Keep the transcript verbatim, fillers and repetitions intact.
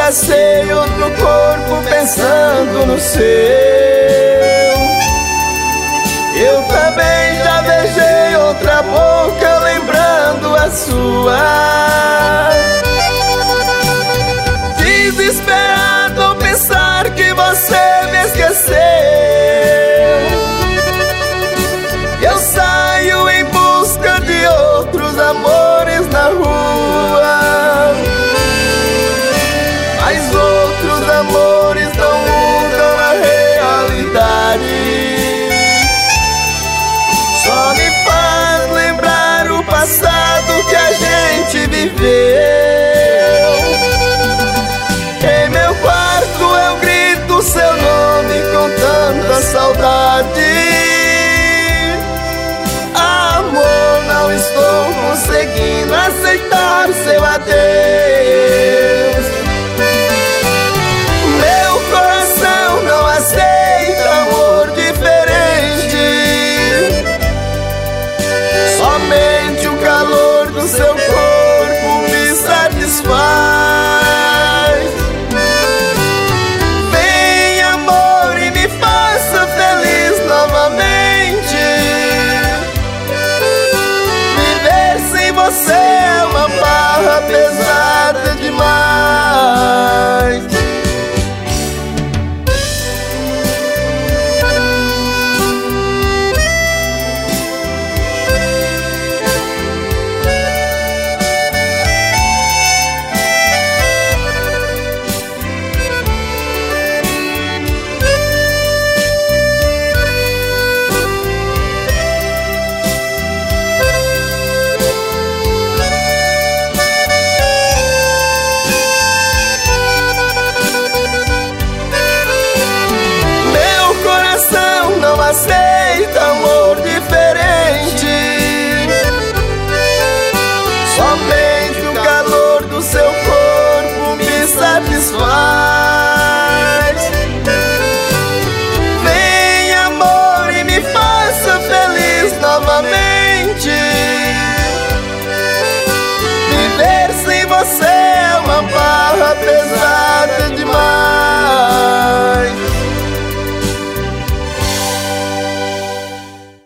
abracei outro corpo pensando no seu. Eu também já beijei outra boca lembrando a sua. Desesperado ao pensar que você me esqueceu, eu saio em busca de outros amores na rua. Mas outros amores não mudam a realidade, só me faz lembrar o passado que a gente viveu. Em meu quarto eu grito seu nome com tanta saudade. Amor, não estou conseguindo aceitar seu adeus. Meu coração não aceita amor diferente, somente o calor do seu corpo me satisfaz. Vem amor e me faça feliz novamente. Viver sem você é uma barra pesada demais. Não aceita amor diferente, somente o calor do seu corpo me satisfaz. Vem amor e me faça feliz novamente. Viver sem você é uma barra pesada